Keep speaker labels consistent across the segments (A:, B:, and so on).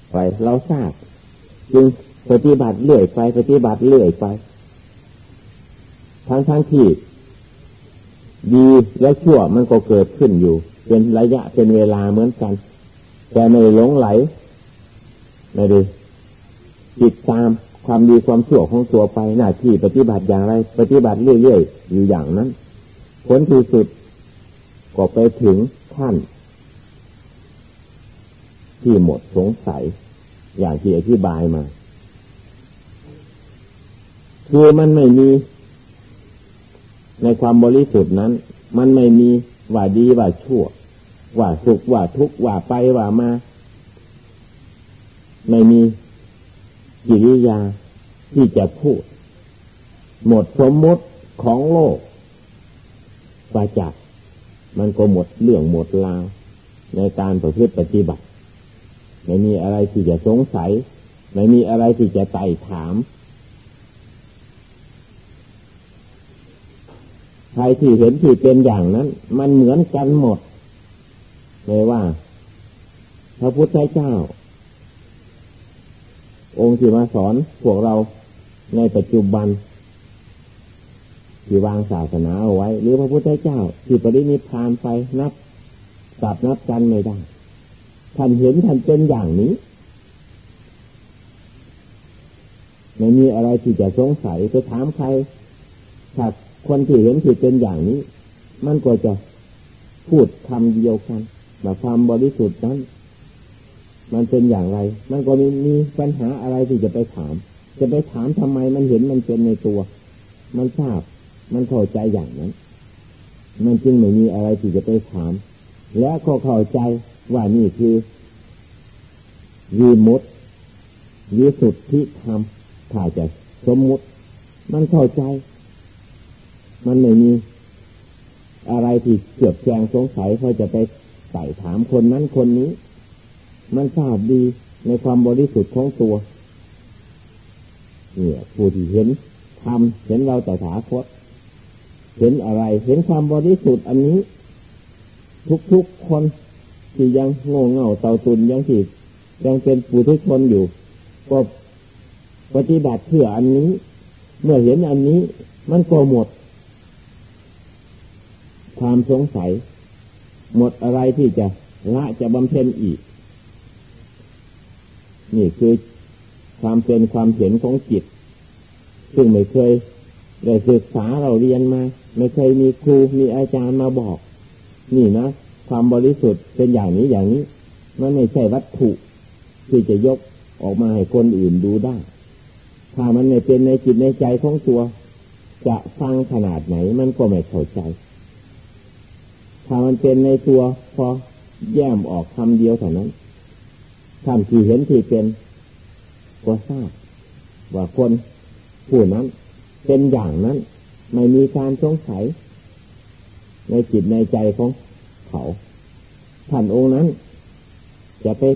A: ไปเราทราบจึงปฏิบัติเรื่อยไปปฏิบัติเรื่อยไปทั้งที่ดีและชั่วมันก็เกิดขึ้นอยู่เป็นระยะเป็นเวลาเหมือนกันแต่ไม่หลงไหลไม่ได้ติดตามความดีความชั่วของตัวไปหน้าที่ปฏิบัติอย่างไรปฏิบัติเรื่อยๆอยู่อย่างนั้นผลที่สุดก็ไปถึงขั้นที่หมดสงสัยอย่างที่อธิบายมาคือมันไม่มีในความบริสุทธิ์นั้นมันไม่มีว่าดีว่าชั่วว่าสุขว่าทุกข์ว่าไปว่ามาไม่มีกิริยาที่จะพูดหมดสมมติของโลกประจักษ์มันก็หมดเรื่องหมดราวในการประพฤติปฏิบัติไม่มีอะไรที่จะสงสัยไม่มีอะไรที่จะไต่ถามใครที่เห็นที่เป็นอย่างนั้นมันเหมือนกันหมดไม่ว่าพระพุทธเจ้าองค์ที่มาสอนพวกเราในปัจจุบันที่วางศาสนาเอาไว้หรือพระพุทธเจ้าที่ปรินิพพานไปนับกันไม่ได้ท่านเห็นท่านเป็นอย่างนี้ไม่มีอะไรที่จะสงสัยจะถามใครถ้าคนที่เห็นที่เป็นอย่างนี้มันก็จะพูดคำเดียวกันว่าความบริสุทธิ์นั้นมันเป็นอย่างไรมันก็มีปัญหาอะไรที่จะไปถามทำไมมันเห็นมันเป็นในตัวมันทราบมันเข้าใจอย่างนั้นมันจึงไม่มีอะไรที่จะไปถามและก็เข้าใจว่านี่คือวิมุตติวิสุทธิธรรมถ้าจะสมมุติมันเข้าใจมันไม่มีอะไรที่เกือบแจงสงสัยเขาจะไปไต่ถามคนนั้นคนนี้มันทราบดีในความบริสุทธิ์ของตัวเนี่ยผู้ที่เห็นธรรมเห็นเราตถาคตเห็นอะไรเห็นความบริสุทธิ์อันนี้ทุกคนที่ยังโง่เง่าเต่าตุนยังเป็นปุถุชนอยู่ก็ปฏิบัติเพื่ออันนี้เมื่อเห็นอันนี้มันก็หมดความสงสัยหมดอะไรที่จะละจะบำเพ็ญอีกนี่คือความเป็นความเห็นของจิตซึ่งไม่เคยได้ศึกษาเราเรียนมาไม่เคยมีครูมีอาจารย์มาบอกนี่นะความบริสุทธิ์เป็นอย่างนี้มันไม่ใช่วัตถุที่จะยกออกมาให้คนอื่นดูได้ถ้ามันไม่เป็นในจิตในใจของตัวจะฟังขนาดไหนมันก็ไม่เข้าใจถ้ามันเป็นในตัวพอแย้มออกคำเดียวเท่านั้นท่านที่เห็นที่เป็นก็ทราบว่าคนผู้นั้นเป็นอย่างนั้นไม่มีการสงสัยในจิตในใจของเขาท่านองค์นั้นจะไป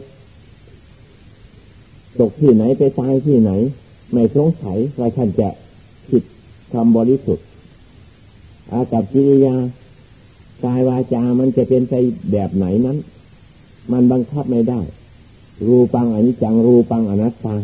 A: ตกที่ไหนไปตายที่ไหนไม่สงสัยว่าท่านจะผิดความบริสุทธิ์อากับกิริยากายวาจามันจะเป็นไปแบบไหนนั้นมันบังคับไม่ได้รูปังอนิจจังรูปังอนัตตา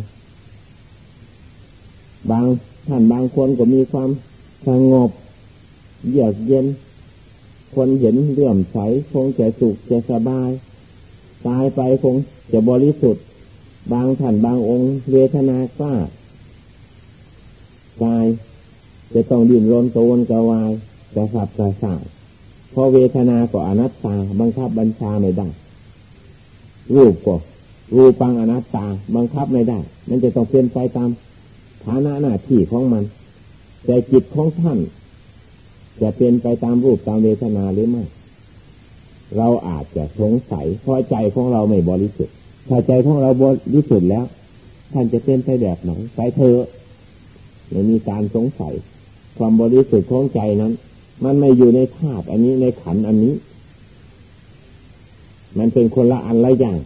A: บางท่านบางคนก็มีความสงบเยือกเย็นคนเห็นเลื่อมใสคงจะสุขจะสบายตายไปคงจะบริสุทธิ์บางท่านบางองค์เวทนากล้ากายจะต้องดิ้นรนกระวนกระวายกระสับกระส่ายเพราะเวทนาก็อนัตตาบังคับบัญชาไม่ได้รูปก็รูปังอนัตตาบังคับไม่ได้มันจะต้องเป็นไปตามฐานะหน้าที่ของมันแต่จิตของท่านจะเป็นไปตามรูปตามเวทนาหรือไม่เราอาจจะสงสัยเพราะใจของเราไม่บริสุทธิ์ถ้าใจของเราบริสุทธิ์แล้วท่านจะเป็นไปแบบไหนไปเถอะไม่มีการสงสัยความบริสุทธิ์ของใจนั้นมันไม่อยู่ในธาตุอันนี้ในขันธ์อันนี้มันเป็นคนละอันละอย่าง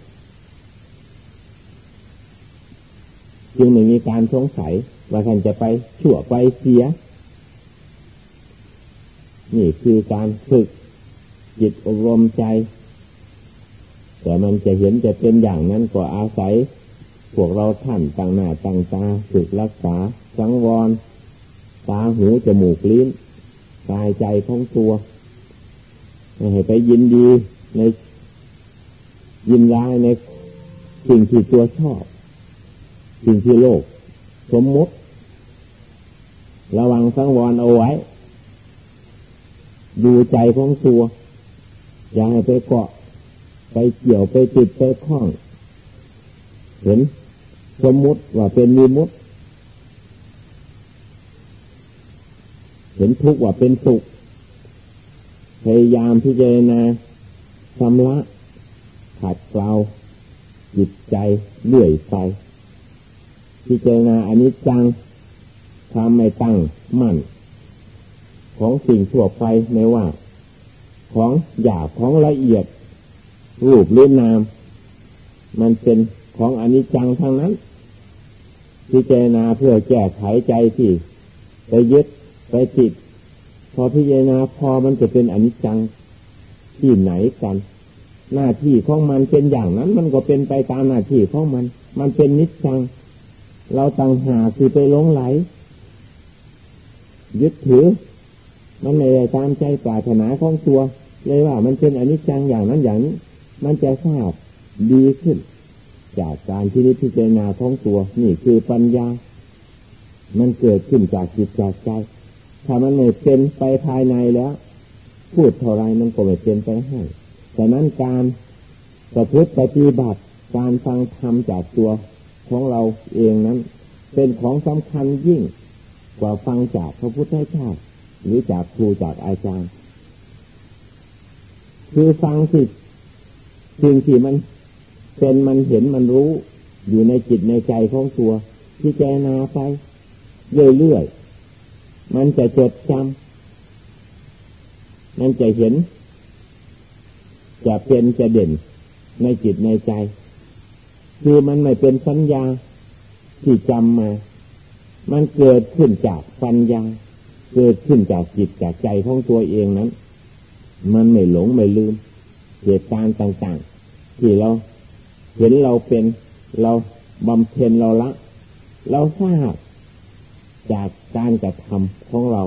A: จึงไม่มีการสงสัยว่าท่านจะไปชั่วไปเสียนี่คือการฝึกจิตอบรมใจแต่มันจะเห็นจะเป็นอย่างนั้นก็อาศัยพวกเราท่านต่างหน้าต่างตาฝึกรักษาสังวรตาหูจมูกลิ้นกายใจของตัวไม่ให้ไปยินดีในยินร้ายในสิ่งที่ตัวชอบสิ่งที่โลกสมมุติระวังสังวรเอาไว้ดูใจของตัวอย่าให้ไปเกาะไปเกี่ยวไปติดไปคล้องเห็นสมมุติว่าเป็นวิมุตติเห็นทุกข์ว่าเป็นสุขพยายามพิจารณาชำระขัดเกลาจิตใจเลื่อยไปพิจารณาอนิจจังความไม่ตั้งมั่นของสิ่งทั่วไปไม่ว่าของหยาบของละเอียดรูปหรือนามมันเป็นของอนิจจังทั้งนั้นพิจารณาเพื่อแก้ไขใจที่ไปยึดไปติดพอพิจารณาพอมันจะเป็นอนิจจังที่ไหนกันหน้าที่ของมันเป็นอย่างนั้นมันก็เป็นไปตามหน้าที่ของมันมันเป็นนิจจังเราต่างหากที่ไปหลงไหลยึดถือมันไม่ได้ตามใจปรารถนาของตัวเลยว่ามันเป็นอนิจจังอย่างนั้นอย่างนี้มันจะทราบดีขึ้นจากการที่พิจารณาของตัวนี่คือปัญญามันเกิดขึ้นจากจิตจากใจถ้ามันไม่เป็นไปภายในแล้วพูดเท่าไรมันก็ไม่เป็นไปให้แต่นั้นการประพฤติปฏิบัติการฟังธรรมจากตัวของเราเองนั้นเป็นของสำคัญยิ่งกว่าฟังจากพระพุทธเจ้าหรือจากครูจากอาจารย์คือฟังสิ่งที่มันเป็นมันเห็นมันรู้อยู่ในจิตในใจของตัวพิจารณาไปเรื่อยๆมันจะจดจำมันจะเห็นจะเป็นจะเด่นในจิตในใจคือมันไม่เป็นสัญญาที่จำมามันเกิดขึ้นจากปัญญาเกิดขึ้นจากจิตจากใจของตัวเองนั้นมันไม่หลงไม่ลืมเหตุการณ์ต่างๆที่เราเห็นเราเป็นเราบำเพ็ญเราละเราทราบจากการกระทำของเรา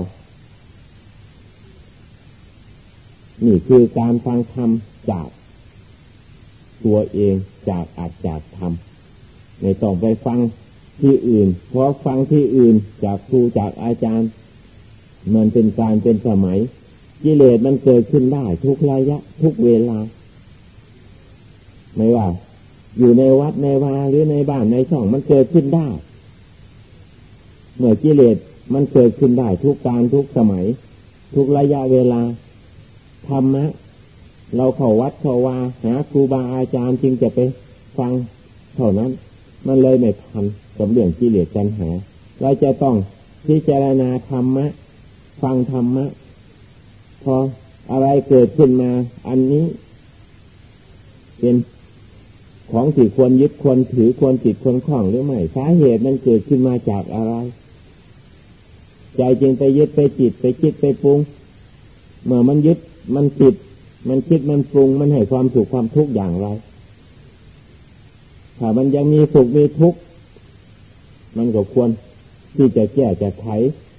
A: นี่คือการฟังธรรมจากตัวเองจากอาจจากธรรมไม่ต้องไปฟังที่อื่นเพราะฟังที่อื่นจากครูจากอาจารย์มันเป็นการเป็นสมัยกิเลสมันเกิดขึ้นได้ทุกระยะทุกเวลาไม่ว่าอยู่ในวัดในวาหรือในบ้านในช่องมันเกิดขึ้นได้เมื่อกิเลสมันเกิดขึ้นได้ทุกการทุกสมัยทุกระยะเวลาธรรมะเราเข้าวัดเข้าวาหาครูบาอาจารย์จึงจะไปฟังเท่านั้นมันเลยไม่ทันกับเรื่องกิเลสตัณหาเราจะต้องพิจารณาธรรมะฟังธรรมะพออะไรเกิดขึ้นมาอันนี้เป็นของที่ควรยึดควรถือควรติดควรคล้องหรือไม่สาเหตุมันเกิดขึ้นมาจากอะไรใจจึงไปยึดไปติดไปคิดไปปรุงเมื่อมันยึดมันติดมันคิดมันปรุงมันให้ความสุขความทุกข์อย่างไรถ้ามันยังมีสุขมีทุกข์มันก็ควรที่จะแก้จะไข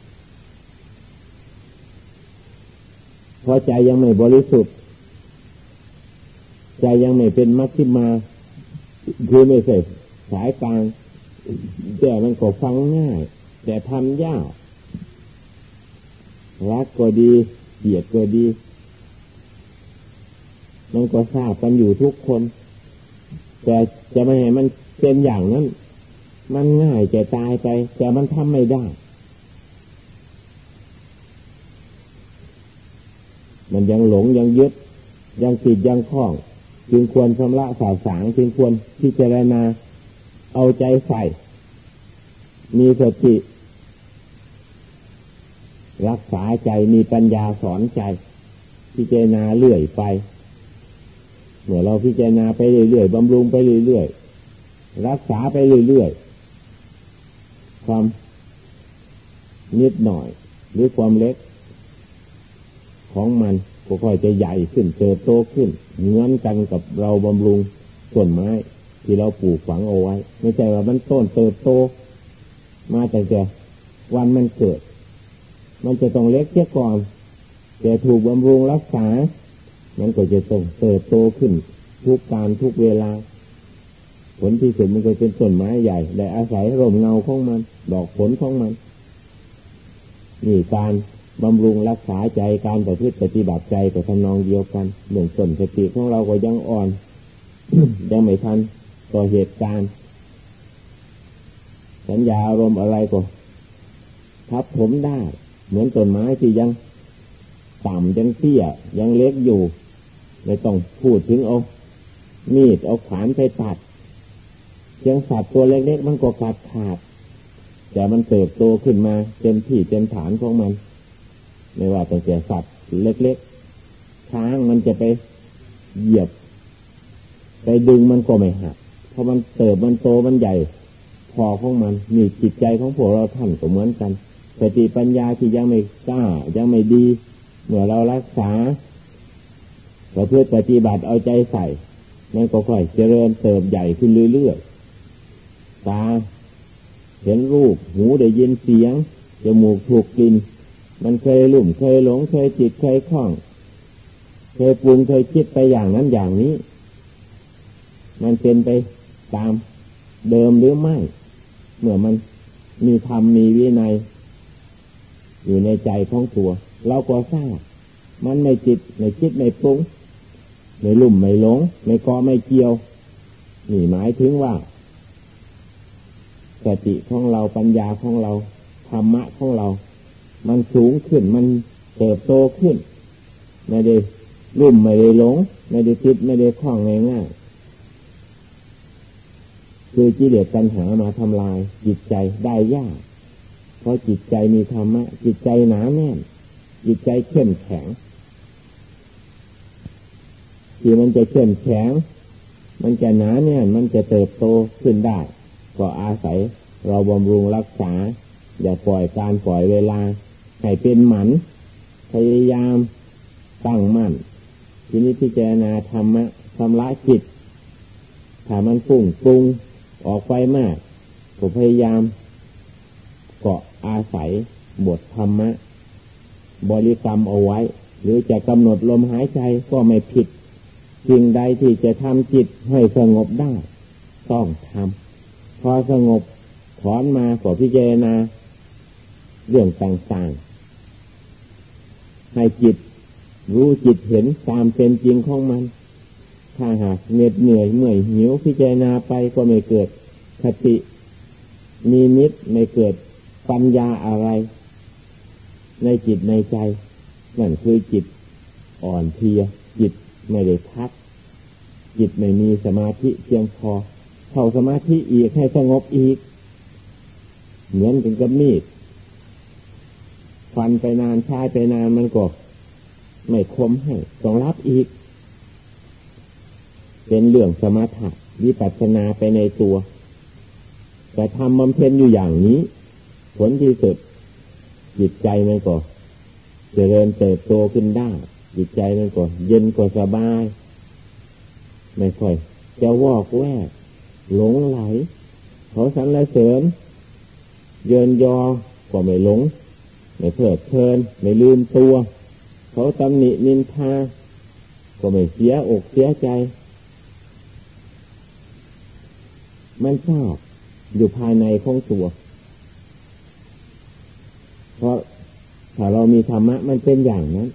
A: เพราะใจยังไม่บริสุทธิ์ใจยังไม่เป็นมัชฌิมาคือไม่ใช่สายกลางแต่มันก็ฟังง่ายแต่ทำยากรักก็ดีเกลียดก็ดีมันก็ทราบกันอยู่ทุกคนแต่จะไม่ให้มันเป็นอย่างนั้นมันง่ายจะตายไปแต่มันทำไม่ได้มันยังหลงยังยึดยังติดยังคล้องจึงควรชำระสาสางจึงควรพิจารณาเอาใจใส่มีสติรักษาใจมีปัญญาสอนใจพิจารณาเรื่อยไปเมื่อเราพิจารณาไปเรื่อยๆบำรุงไปเรื่อยๆรักษาไปเรื่อยๆความนิดหน่อยหรือความเล็กของมันก็ค่อยจะใหญ่ขึ้นเติบโตขึ้นเหมือนกันกับเราบำรุงต้นไม้ที่เราปลูกฝังเอาไว้ไม่ใช่ว่ามันต้นเติบโตมาแต่วันมันเกิดมันจะต้องเล็กเสียก่อนแต่ถูกบำรุงรักษามันก็จะต้องเติบโตขึ้นทุกการทุกเวลาผลที่สุดมันก็เป็นต้นไม้ใหญ่ได้อาศัยร่มเงาของมันดอกผลของมันนี่การบำรุงรักษาใจการประพฤติปฏิบัติใจก็ทำนองเดียวกันเรื่องต้นสติของเราก็ยังอ่อน ยังไม่ทันต่อเหตุการณ์สัญญาอารมณ์อะไรก็ทับถมได้เหมือนต้นไม้ที่ยังต่ำยังเตี้ยยังเล็กอยู่ไม่ต้องพูดถึงเอามีดเอาขวานไปตัดเพียงสัตว์ตัวเล็กๆมันก็ขาดแต่มันเติบโตขึ้นมาเต็มที่เต็มฐานของมันไม่ว่าแต่สัตว์เล็กๆช้างมันจะไปเหยียบไปดึงมันก็ไม่หักเพราะมันเติบมันโตมันใหญ่พอของมันมีจิตใจของพวกเราท่านก็เหมือนกันสติปัญญาที่ยังไม่กล้ายังไม่ดีเมื่อเรารักษาเราเพื่อปฏิบัติเอาใจใส่มันก็ค่อยเจริญเติบใหญ่ขึ้นเรื่อยๆตาเห็นรูปหูได้ยินเสียงจมูกถูกกลิ่นมันเคยลุ่มเคยหลงเคยจิตเคยคล้องเคยปรุงเคยคิดไปอย่างนั้นอย่างนี้มันเป็นไปตามเดิมหรือไม่เมื่อมันมีธรรมมีวินัยอยู่ในใจของตัวเราก็ทราบมันไม่จิตไม่คิดไม่ปรุงไม่ลุ่มไม่หลงไม่เกาะไม่เกี่ยวนี่หมายถึงว่าสติของเราปัญญาของเราธรรมะของเรามันสูงขึ้นมันเติบโตขึ้นไม่ได้ลุ่มไม่ได้หลงไม่ได้คิดไม่ได้คล้องง่ายๆคือกิเลสตัณหามาทำลายจิตใจได้ยากเพราะจิตใจมีธรรมะจิตใจหนาแน่นจิตใจเข้มแข็งที่มันจะเข้มแข็งมันจะหนาแน่นมันจะเติบโตขึ้นได้ก็อาศัยเราบำรุงรักษาอย่าปล่อยการปล่อยเวลาให้เป็นหมันพยายามตั้งมั่นทีนี้พิจารณาธรรมะชำระจิตถ้ามันฟุ้งปรุงออกไปมากก็พยายามเกาะอาศัยบทธรรมะบริกรรมเอาไว้หรือจะกำหนดลมหายใจก็ไม่ผิดสิ่งใดที่จะทำจิตให้สงบได้ต้องทำพอสงบถอนมาก็พิจารณาเรื่องต่างๆให้จิตรู้จิตเห็นตามเป็นจริงของมันถ้าหากเหน็ดเหนื่อยเมื่อยหิวพิจารณาไปก็ไม่เกิดคตินิมิตไม่เกิดปัญญาอะไรในจิตในใจนั่นคือจิตอ่อนเพลียจิตไม่ได้พักจิตไม่มีสมาธิเพียงพอเข้าสมาธิอีกให้สงบอีกเหมือนกันกับมีดฟันไปนานใช้ไปนานมันก็ไม่คมให้ต้องรับอีกเป็นเรื่องสมถะวิปัสสนาไปในตัวแต่ทำบำเพ็ญอยู่อย่างนี้ผลที่สุดจิตใจมันก็เจริญเติบโตขึ้นได้จิตใจมันก็เย็นก็สบายไม่ค่อยจะวอกแวกหลงไหลเขาสรรเสริญเยินยอก็ไม่หลงไม่เพลิดเพลินไม่ลืมตัวเขาตำหนินินทาก็ไม่เสียอกเสียใจมันชอบอยู่ภายในของตัวเพราะถ้าเรามีธรรมะมันเป็นอย่างนั้น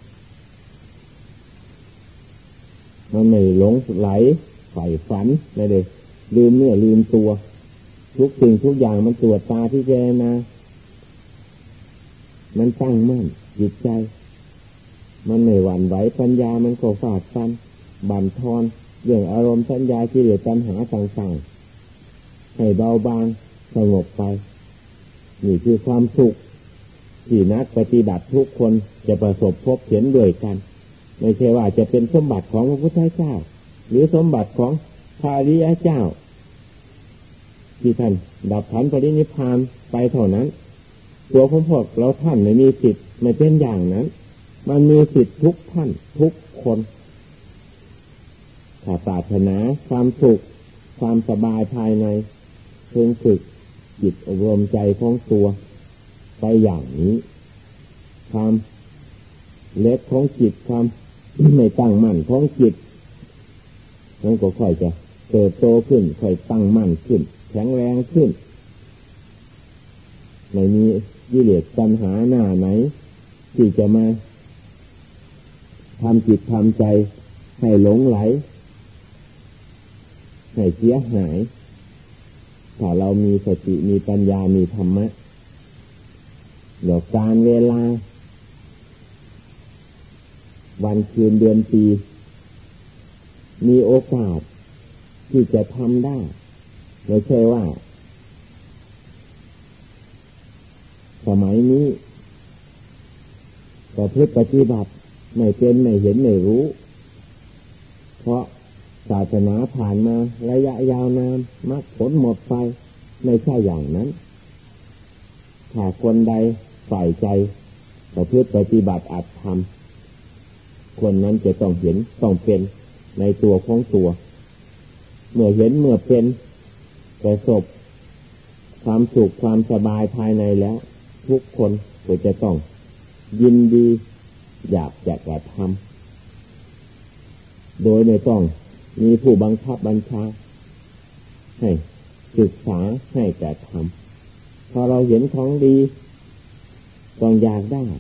A: มันไม่หลงไหลใฝ่ฝันไม่ได้ลืมเนื้อลืมตัวทุกสิ่งทุกอย่างมันตรวจตาพิจารณามันตั้งมั่นจิตใจมันไม่หวั่นไหวปัญญามันก็ฝาดฟันบั่นทอนเรื่องอารมณ์สัญญาที่เหลือปัญหาต่างๆให้เบาบางสงบไปนี่คือความสุขที่นักปฏิบัติทุกคนจะประสบพบเห็นด้วยกันไม่ใช่ว่าจะเป็นสมบัติของพระพุทธเจ้าหรือสมบัติของพระอริยเจ้าที่ท่านดับขันธ์ปรินิพพานไปเท่านั้นตัวของพวกเราท่านไม่มีสิทธิ์ไม่เป็นอย่างนั้นมันมีสิทธิ์ทุกท่านทุกคนถ้าปรารถนาความสุขคความสบายภายในเพิ่งฝึกจิตอบรมใจของตัวไปอย่างนี้ความเล็กของจิตความไม่ตั้งมั่นของจิตมันก็ค่อยจะเติบโตขึ้นค่อยตั้งมั่นขึ้นแข็งแรงขึ้นไม่มีกิเลสตัณหาหน้าไหนที่จะมาทำจิตทำใจให้หลงไหลให้เสียหายถ้าเรามีสติมีปัญญามีธรรมะเดี๋ยวการเวลาวันคืนเดือนปีมีโอกาสที่จะทำได้ไม่ใช่ว่าสมัยนี้ประพฤติปฏิบัติไม่เป็นไม่เห็นไม่รู้เพราะศาสนาผ่านมาระยะยาวนานมรรคผลหมดไปไม่ใช่อย่างนั้นถ้าคนใดใฝ่ใจประพฤติปฏิบัติอาจทำคนนั้นจะต้องเห็นต้องเป็นในตัวของตัวเมื่อเห็นเมื่อเป็นประสบความสุขความสบายภายในแล้วทุกคนก็จะต้องยินดีอยากจะกระทำโดยไม่ต้องมีผู้บังคับบัญชาให้ศึกษาให้กระทำพอเราเห็นของดีต้องอยากได้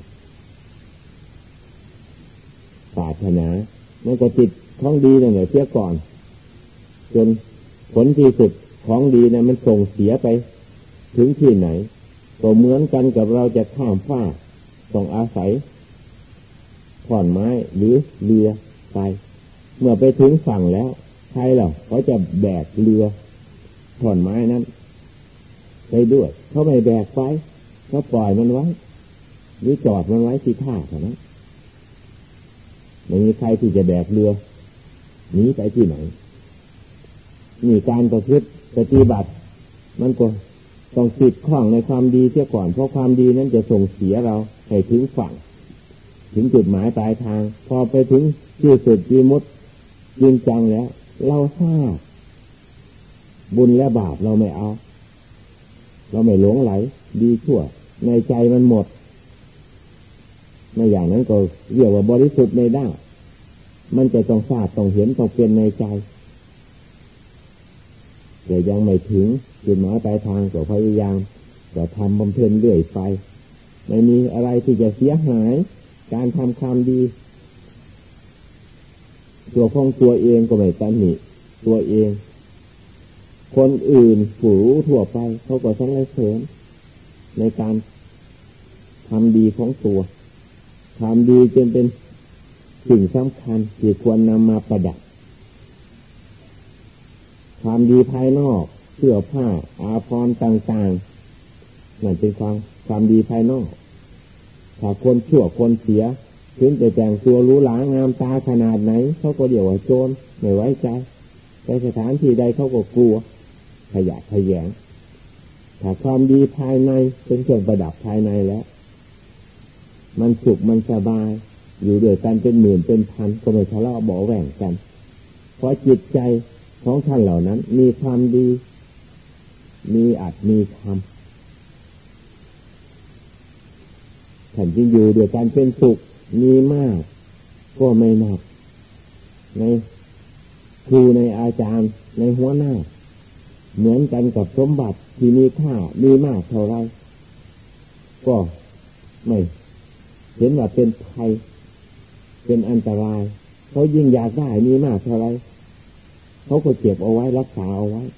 A: ปรารถนามันก็ติดของดีนั่นแหละเสียก่อนจนผลที่สุดของดีนะมันส่งเสียไปถึงที่ไหนก็เหมือนกันกับเราจะข้ามฟ้าต้องอาศัยขอนไม้หรือเรือไปเมื่อไปถึงฝั่งแล้วใครเหล่าเขาจะแบกเรือขอนไม้นั้นไปด้วยเขาไม่แบกไว้เขาปล่อยมันไว้หรือจอดมันไว้ที่ท่าเท่านั้นไม่มีใครที่จะแบกเรือหนีไปที่ไหนนี่การประพฤติปฏิบัติมันก็ต้องติดข้องในความดีเสียก่อนเพราะความดีนั้นจะส่งเสียเราให้ถึงฝั่งถึงจุดหมายปลายทางพอไปถึงที่สุดที่มุดจริงจังแล้วเราทราบบุญและบาปเราไม่เอาเราไม่หลงไหลดีชั่วในใจมันหมดไม่อย่างนั้นก็เรียกว่าบริสุทธิ์ไม่ได้มันจะต้องทราบต้องเห็นต้องเป็นในใจแต่ยังไม่ถึงจุดหมายปลายทางก็พยายามจะทำบำเพ็ญเรื่อยไปไม่มีอะไรที่จะเสียหายการทำความดีตัวของตัวเองก็ไม่ตำหนิตัวเองคนอื่นผู้รู้ทั่วไปเขาก็สรรเสริญในการทำดีของตัวทำดีจนเป็นสิ่งสำคัญที่ควรนำมาประดับความดีภายนอกเสื้อผ้าอาภรณ์ต่างๆนั่นเป็นความดีภายนอกถ้าคนชั่วคนเสียถึงจะแต่งตัวหรูหรางามตาขนาดไหนเขาก็เดี๋ยวว่าโจรไม่ไว้ใจไปสถานที่ใดเขาก็กลัวขยะแขยงถ้าความดีภายในเป็นเครื่องประดับภายในแล้วมันสุขมันสบายอยู่ด้วยกันเป็นหมื่นเป็นพันก็ไม่ทะเลาะเบาะแหว่งกันเพราะจิตใจของท่านเหล่านั้นมีความดีมีอัตมีธรรมท่านจึงอยู่ด้วยกันเป็นสุขมีมากก็ไม่หนักในครูในอาจารย์ในหัวหน้าเหมือนกันกับสมบัติที่มีค่ามีมากเท่าไรก็ไม่เห็นว่าเป็นภัยเป็นอันตรายเขายิ่งอยากได้มีมากเท่าไรเขาก็เก็บเอาไว้รักษาเอาไว้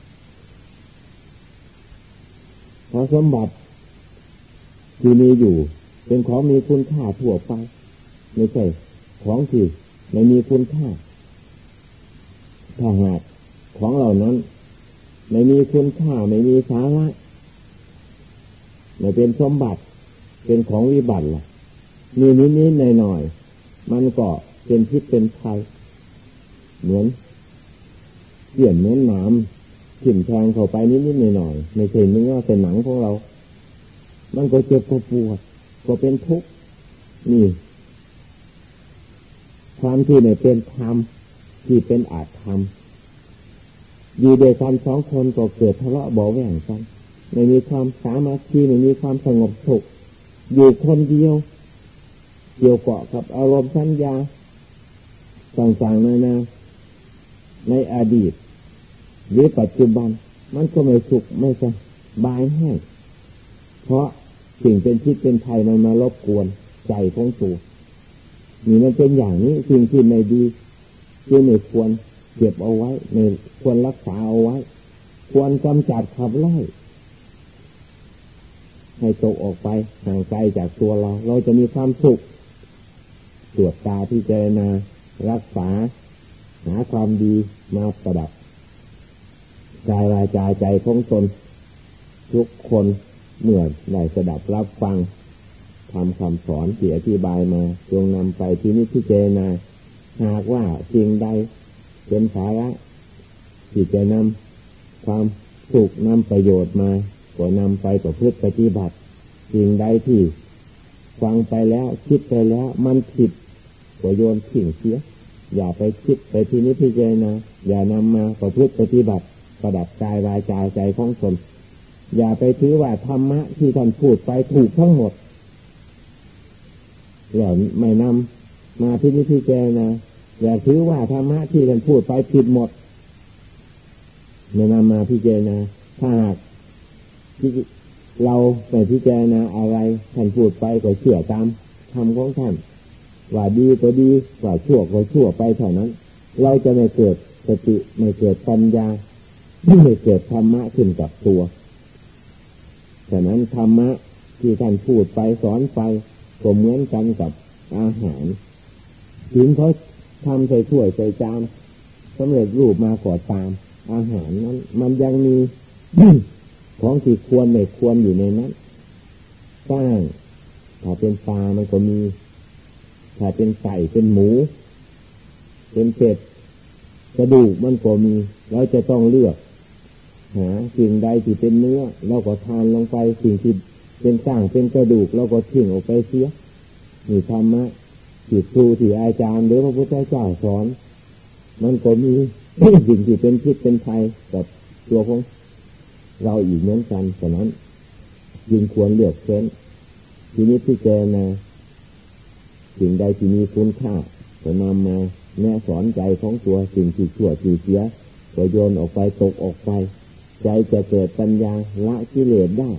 A: เพราะสมบัติที่มีอยู่เป็นของมีคุณค่าทั่วไปไม่ใช่ของที่ไม่มีคุณค่าถ้าหากของเหล่านั้นไม่มีคุณค่าไม่มีสาระไม่เป็นสมบัติเป็นของวิบัติล่ะมีนิดๆหน่อยๆมันก็เป็นพิษเป็นภัยเหมือนเกี่ยนเหมือนหนามถิ่มแทงเข้าไปนิดๆหน่อยๆไม่ใช่เนื้อเป็นหนังของเรามันก็เจ็บก็ปวดก็เป็นทุกข์นี่ความที่ไม่เป็นธรรมที่เป็นอาธรรมอยู่ด้วยกันสองคนก็เกิดทะเลาะเบาะแหว่งกันไม่มีความสามัคคีไม่มีความสงบสุขอยู่คนเดียวเกี่ยวเกาะกับอารมณ์สัญญาต่างๆนานาในอดีตหรือปัจจุบันมันก็ไม่สุขไม่สบายให้เพราะสิ่งเป็นพิษเป็นภัยมันมารบกวนใจของตัวนี่มันเป็นอย่างนี้สิ่งที่ไม่ดีที่ไม่ควรเก็บเอาไว้ไม่ควรรักษาเอาไว้ควรกำจัดขับไล่ให้ตกออกไปห่างไกลจากตัวเราจะมีความสุขตรวจตาพิจารณารักษาหาความดีมาประดับกายวาจาใจของตนทุกคนเมื่อได้สดับรับฟังทำคำสอนที่อธิบายมาจงนำไปที่นิพพิจารณาหากว่าสิ่งใดเป็นสาระที่จะนำความสุขนำประโยชน์มาก็นำไปประพฤติปฏิบัติสิ่งใดที่ฟังไปแล้วคิดไปแล้วมันผิดก็โยนทิ้งเสียอย่าไปคิดไปที่นิพพิจารณาอย่านำมาประพฤติปฏิบัติประดับกายวาจาใจของตนอย่าไปถือว่าธรรมะที่ท่านพูดไปถูกทั้งหมดแล้วไม่นำมาที่นิพพิจารณาอย่าถือว่าธรรมะที่ท่านพูดไปผิดหมดไม่นำมาพิจารณาถ้าหากเราไปพิจารณาอะไรท่านพูดไปก็เชื่อตามคำของท่านว่าดีก็ดีว่าชั่วก็ชั่วไปเท่านั้นเราจะไม่เกิดสติไม่เกิดปัญญาไม่เกิดธรรมะขึ้นกับตัวฉะนั้นธรรมะที่ท่านพูดไปสอนไปก็เหมือนกันกับอาหารถึงเขาทำใส่ถ้วยใส่จานสำเร็จรูปมาก่อตามอาหารนั้นมันยังมี ของที่ควรไม่ควรอยู่ในนั้นสร้างถ้าเป็นปลามันก็มีถ้าเป็นไก่เป็นหมูเป็นเป็ดกระดูกมันก็มีเราจะต้องเลือกหาสิ่งใดที่เป็นเนื้อเราก็ทานลงไปสิ่งที่เป็นสร้างเป็นกระดูกเราก็ทิ้งออกไปเสียนี่ธรรมะที่ครูที่อาจารย์หรือพระพุทธเจ้าสอนมันก็มี สิ่งที่เป็นพิษเป็นภัยกับตัวของเราอีกเหมือนกันฉะนั้นจึงควรเลือกเฟ้นทีนี้พิจารณาสิ่งใดที่มีคุณค่าก็นำมาแนะสอนใจของตัวสิ่งที่ชั่วที่เสียก็โยนออกไปตกออกไปใจจะเกิดปัญญาละกิเลสได้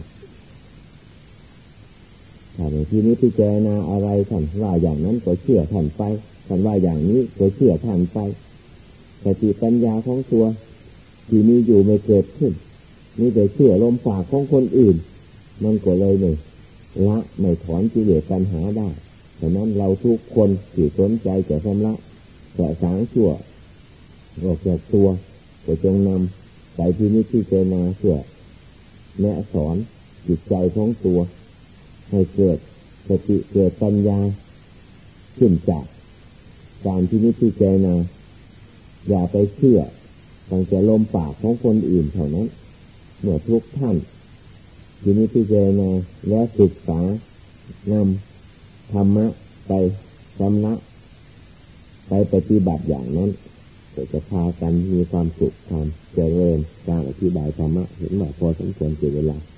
A: ถ้าในที่นี้พิจารณาอะไรท่านว่าอย่างนั้นก็เชื่อท่านไปท่านว่าอย่างนี้ก็เชื่อท่านไปสติปัญญาของตัวที่มีอยู่ไม่เกิดขึ้นนี่แต่เชื่อลมปากของคนอื่นมันก็เลยไม่ละไม่ถอนกิเลสปัญหาได้ฉะนั้นเราทุกคนที่สนใจจะชำระจะสางชั่วออกจากตัวก็จงนำไปที่นี้ที่เจนาเพื่อแนะสอนจิตใจของตัวให้เกิดสติเกิดปัญญาขึ้นจากการที่นี้ที่เจนาอย่าไปเชื่อตั้งแต่ลมปากของคนอื่นเท่านั้นเมื่อทุกท่านที่นี้ที่เจนาและศึกษานำธรรมะไปชำระไปปฏิบัติอย่างนั้นจะพากันมีความสุขความเจริญการอธิบายธรรมะเห็นว่าพอสมควรเสียเวลา